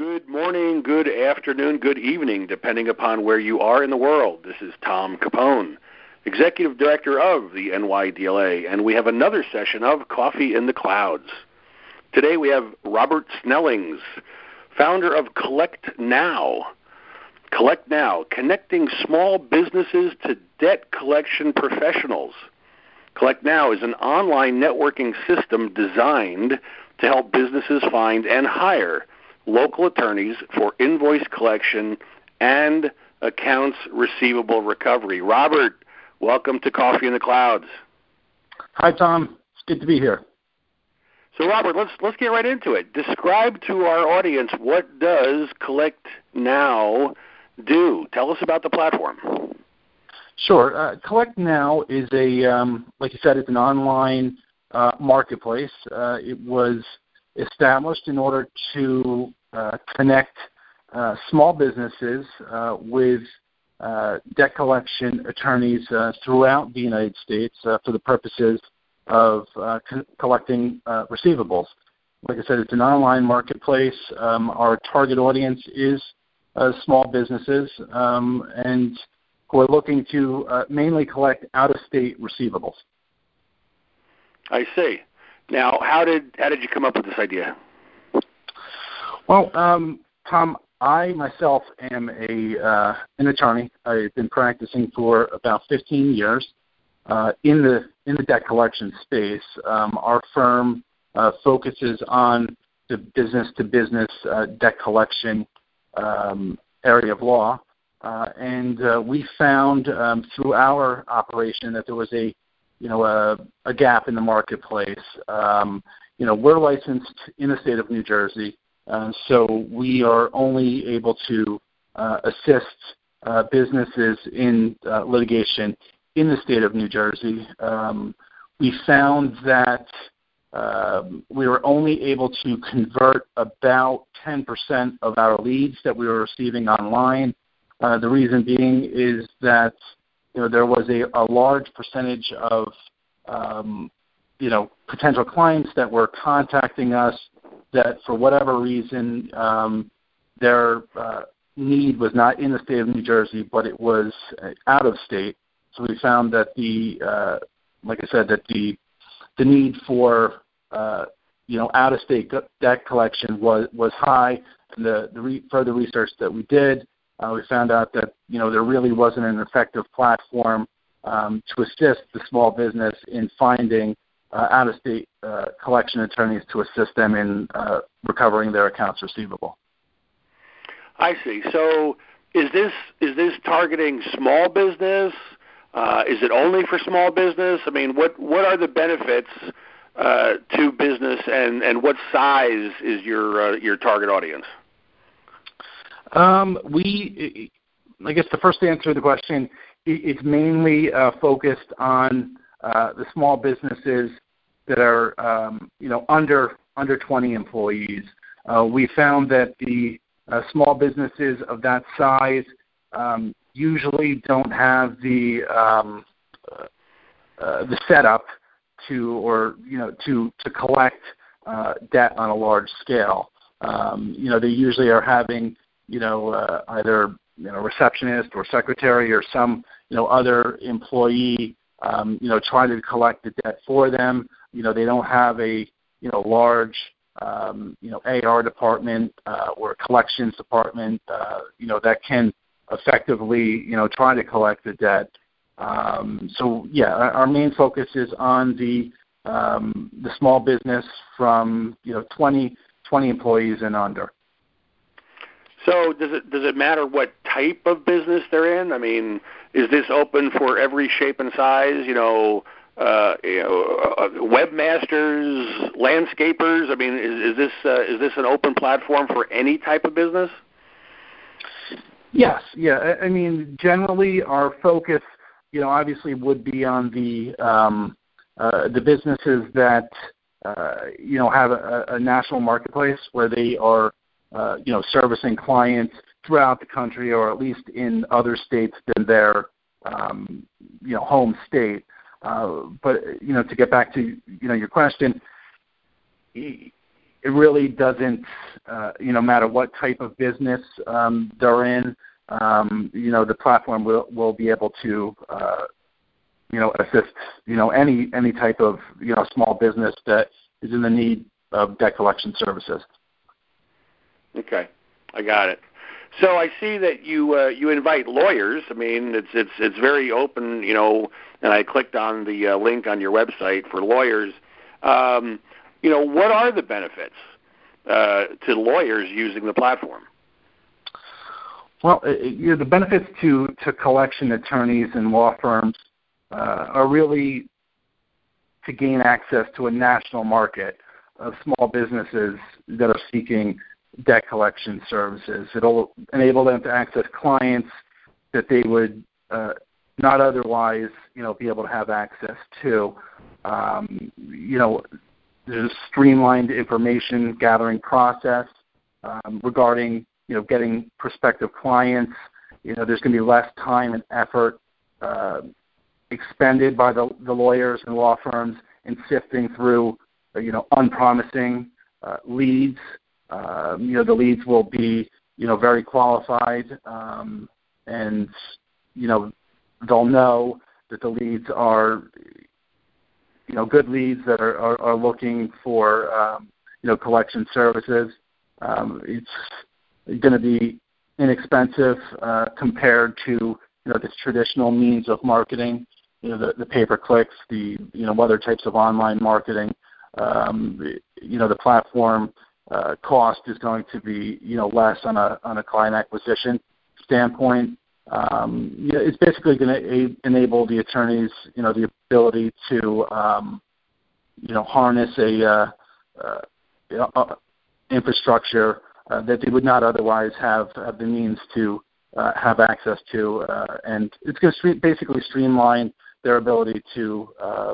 Good morning, good afternoon, good evening, depending upon where you are in the world. This is Tom Capone, Executive Director of the NYDLA, and we have another session of Coffee in the Clouds. Today we have Robert Snellings, founder of Collect Now. Collect Now, connecting small businesses to debt collection professionals. Collect Now is an online networking system designed to help businesses find and hire local attorneys for invoice collection and accounts receivable recovery. Robert, welcome to Coffee in the Clouds. Hi, Tom. It's good to be here. So, Robert, let's get right into it. Describe to our audience, what does Collect Now do? Tell us about the platform. Sure. Collect Now is like you said, it's an online marketplace. It was established in order to connect small businesses with debt collection attorneys throughout the United States for the purposes of collecting receivables. Like I said, it's an online marketplace. Our target audience is small businesses, and who are looking to mainly collect out-of-state receivables. I see. Now, how did you come up with this idea? Well, Tom, I myself am an attorney. I've been practicing for about 15 years in the debt collection space. Our firm focuses on the business-to-business debt collection area of law. And we found through our operation that there was a gap in the marketplace. We're licensed in the state of New Jersey, so we are only able to assist businesses in litigation in the state of New Jersey. We found that we were only able to convert about 10% of our leads that we were receiving online. The reason being is that there was a large percentage of potential clients that were contacting us that for whatever reason their need was not in the state of New Jersey, but it was out of state. So we found that the need for out of state debt collection was high. And the further research that we did, we found out that there really wasn't an effective platform to assist the small business in finding out-of-state collection attorneys to assist them in recovering their accounts receivable. I see. So is this targeting small business? Is it only for small business? I mean, what are the benefits to business, and what size is your target audience? I guess the first answer to the question, it's mainly focused on the small businesses that are, under 20 employees. We found that the small businesses of that size usually don't have the setup to collect debt on a large scale. They usually are having either receptionist or secretary or some other employee try to collect the debt for them. They don't have a large AR department or collections department that can effectively try to collect the debt. Our main focus is on the small business from 20 employees and under. So does it matter what type of business they're in? I mean, is this open for every shape and size? Webmasters, landscapers. I mean, is this an open platform for any type of business? Yes. Yeah. I mean, generally, our focus, obviously, would be on the businesses that have a national marketplace where they are servicing clients throughout the country, or at least in other states than their, home state. But to get back to your question, it really doesn't, matter what type of business they're in. The platform will be able to, assist, any type of, small business that is in the need of debt collection services. Okay, I got it. So I see that you invite lawyers. I mean, it's very open, and I clicked on the link on your website for lawyers. What are the benefits to lawyers using the platform? Well, the benefits to collection attorneys and law firms are really to gain access to a national market of small businesses that are seeking debt collection services. It'll enable them to access clients that they would not otherwise, be able to have access to. There's a streamlined information gathering process regarding, getting prospective clients. There's going to be less time and effort expended by the lawyers and law firms in sifting through, unpromising leads. The leads will be, very qualified, and, they'll know that the leads are, good leads that are looking for, collection services. It's going to be inexpensive compared to, this traditional means of marketing, the pay-per-clicks, the, other types of online marketing. The platform cost is going to be, less on a client acquisition standpoint. It's basically going to enable the attorneys, the ability to, harness a infrastructure that they would not otherwise have the means to have access to, and it's going to basically streamline their ability to,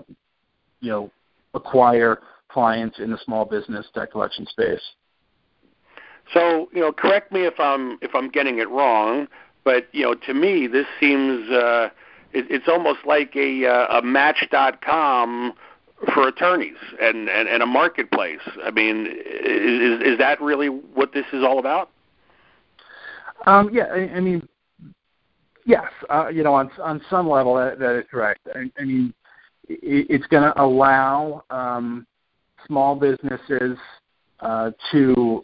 acquire clients in the small business debt collection space. So, correct me if I'm getting it wrong, but to me this seems it's almost like a Match.com for attorneys and a marketplace. I mean, is that really what this is all about? Yeah, I mean, yes. On some level that is correct. I mean, it's going to allow small businesses to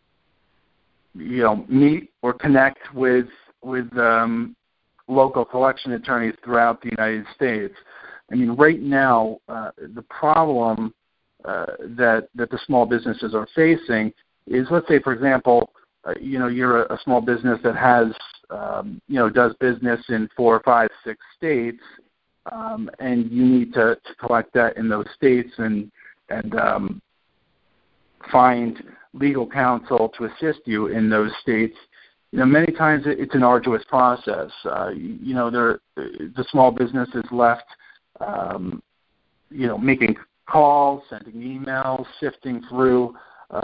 meet or connect with local collection attorneys throughout the United States. I mean, right now, the problem that the small businesses are facing is, let's say, for example, you're a small business that has, does business in 4, 5, 6 states, and you need to collect that in those states and find legal counsel to assist you in those states. Many times it's an arduous process. The small business is left, making calls, sending emails, sifting through,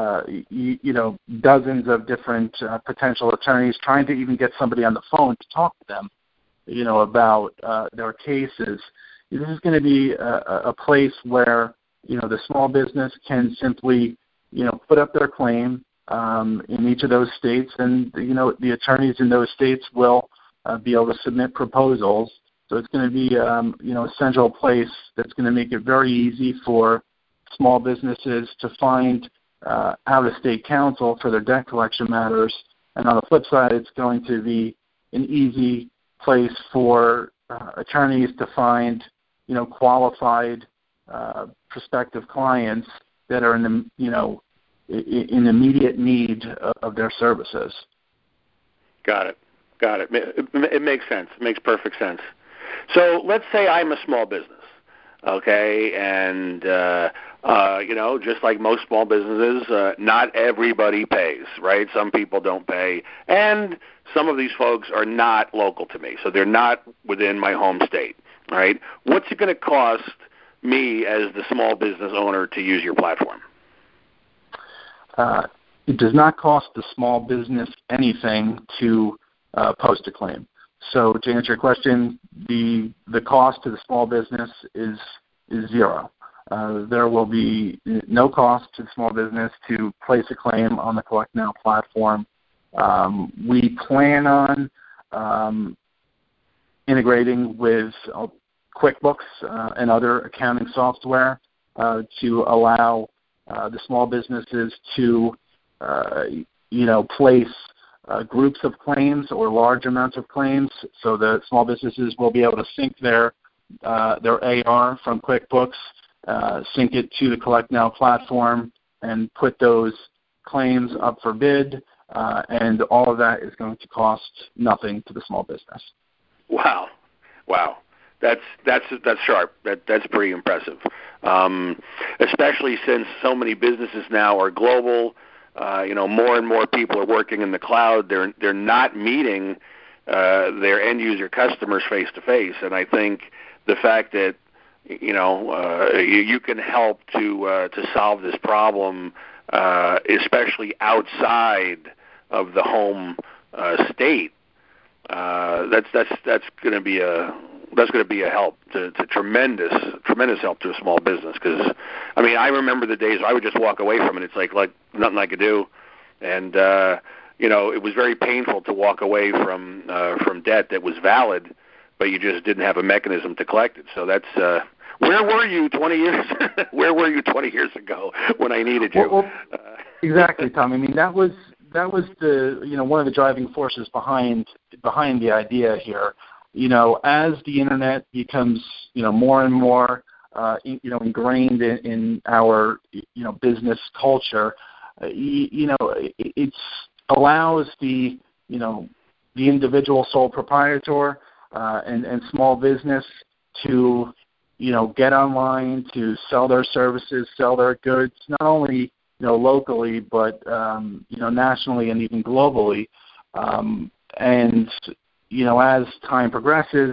dozens of different potential attorneys, trying to even get somebody on the phone to talk to them, about their cases. This is going to be a place where, the small business can simply, put up their claim in each of those states, and the attorneys in those states will be able to submit proposals. So it's going to be a central place that's going to make it very easy for small businesses to find out-of-state counsel for their debt collection matters. And on the flip side, it's going to be an easy place for attorneys to find qualified prospective clients that are in immediate need of their services. Got it. It makes sense. It makes perfect sense. So let's say I'm a small business, okay, and just like most small businesses, not everybody pays, right? Some people don't pay, and some of these folks are not local to me, so they're not within my home state, right? What's it going to cost me as the small business owner to use your platform? It does not cost the small business anything to post a claim. So to answer your question, the cost to the small business is zero. there will be no cost to the small business to place a claim on the Collect Now platform. We plan on integrating with QuickBooks and other accounting software to allow the small businesses to, place groups of claims or large amounts of claims. So the small businesses will be able to sync their AR from QuickBooks, sync it to the Collect Now platform, and put those claims up for bid. And all of that is going to cost nothing to the small business. Wow. That's sharp. That's pretty impressive. Especially since so many businesses now are global. More and more people are working in the cloud. They're not meeting their end user customers face to face. And I think the fact that you can help to solve this problem, especially outside of the home state, that's going to be a help to tremendous help to a small business. Because I remember the days I would just walk away from it. It's like nothing I could do, and it was very painful to walk away from debt that was valid, but you just didn't have a mechanism to collect it. So that's where were you 20 years? Where were you 20 years ago when I needed you? Well, exactly, Tom. That was the one of the driving forces behind the idea here. As the internet becomes more and more ingrained in our business culture, it allows the individual sole proprietor and small business to get online, to sell their services, sell their goods, not only locally, but nationally and even globally. And as time progresses,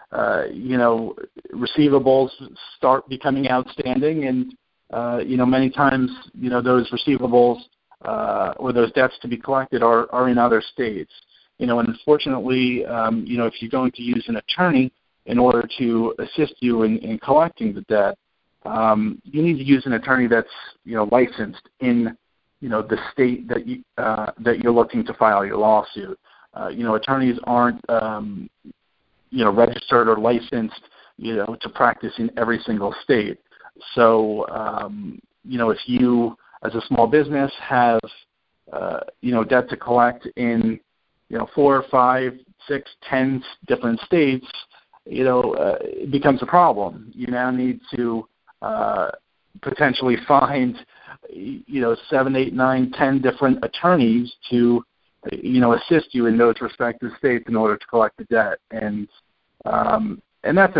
receivables start becoming outstanding, and many times those receivables or those debts to be collected are in other states. And unfortunately, if you're going to use an attorney in order to assist you in collecting the debt, you need to use an attorney that's licensed in the state that you're looking to file your lawsuit. Attorneys aren't registered or licensed to practice in every single state. So if you as a small business have debt to collect in 4, 5, 6, 10 different states, it becomes a problem. You now need to potentially find 7, 8, 9, 10 different attorneys to assist you in those respective states in order to collect the debt, and that's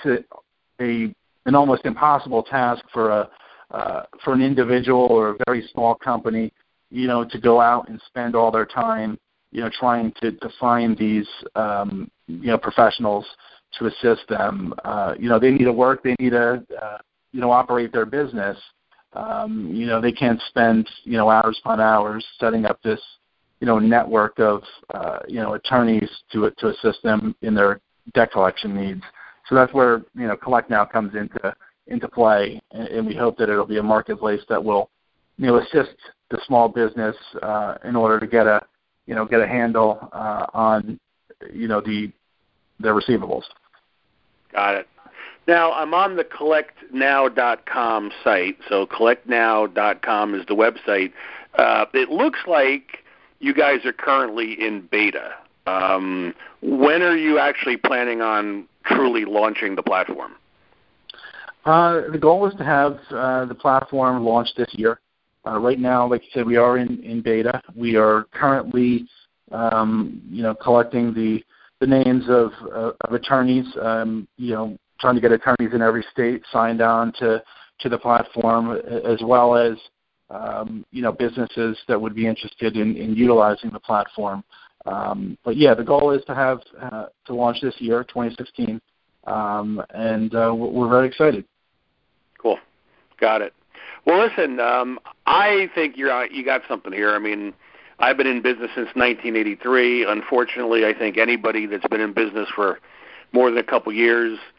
an almost impossible task for an individual or a very small company, to go out and spend all their time, trying to find these professionals to assist them. They need to work, they need to operate their business. They can't spend hours upon hours setting up this network of attorneys to assist them in their debt collection needs. So that's where Collect Now comes into play, and we hope that it'll be a marketplace that will assist the small business in order to get a handle on their receivables. Got it. Now, I'm on the collectnow.com site. So collectnow.com is the website. It looks like you guys are currently in beta. When are you actually planning on truly launching the platform? The goal is to have the platform launched this year. Right now, like you said, we are in beta. We are currently, collecting the names of attorneys, trying to get attorneys in every state signed on to the platform, as well as, businesses that would be interested in utilizing the platform. But yeah, the goal is to have to launch this year, 2016, and we're very excited. Cool, got it. Well, listen, I think you got something here. I've been in business since 1983. Unfortunately, I think anybody that's been in business for more than a couple years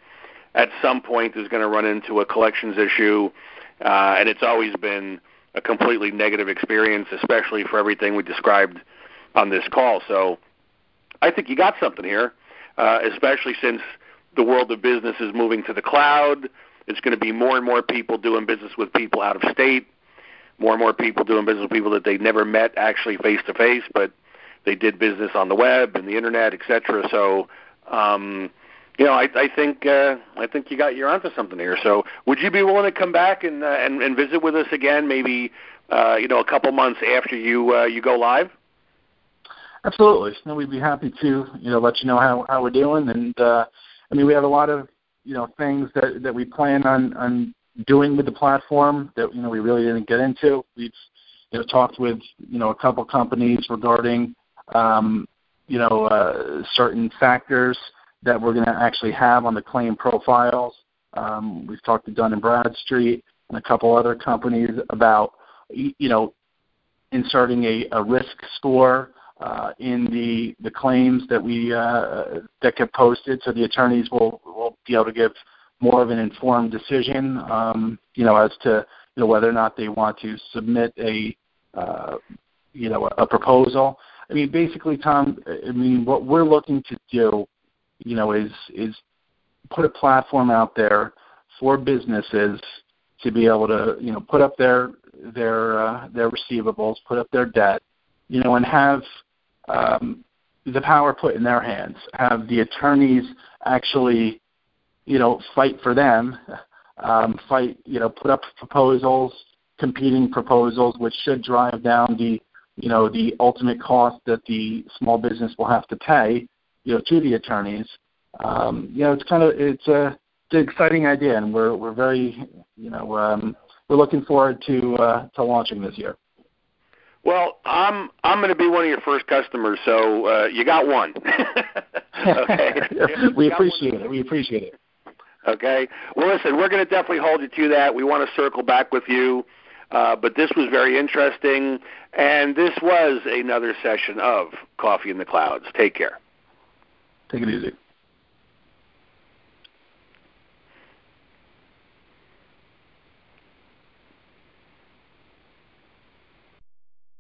at some point is going to run into a collections issue, and it's always been a completely negative experience, especially for everything we described on this call. So I think you got something here, especially since the world of business is moving to the cloud. It's going to be more and more people doing business with people out of state, more and more people doing business with people that they never met actually face-to-face, but they did business on the web and the internet, etc. So, I think you're onto something here. So, would you be willing to come back and visit with us again, maybe a couple months after you go live? Absolutely. No, we'd be happy to let you know how we're doing, and we have a lot of things that we plan on doing with the platform that we really didn't get into. We've talked with a couple companies regarding certain factors that we're going to actually have on the claim profiles. We've talked to Dun & Bradstreet and a couple other companies about inserting a risk score in the claims that get posted, so the attorneys will be able to give more of an informed decision, as to whether or not they want to submit a proposal. Basically, Tom, what we're looking to do, is put a platform out there for businesses to be able to, put up their receivables, put up their debt, and have the power put in their hands, have the attorneys actually, fight for them, put up proposals, competing proposals, which should drive down the ultimate cost that the small business will have to pay, to the attorneys. It's an exciting idea, and we're very, we're looking forward to launching this year. Well, I'm going to be one of your first customers, so you got one. Okay. We appreciate it. Okay. Well, listen, we're going to definitely hold you to that. We want to circle back with you, but this was very interesting, and this was another session of Coffee in the Clouds. Take care. Take it easy.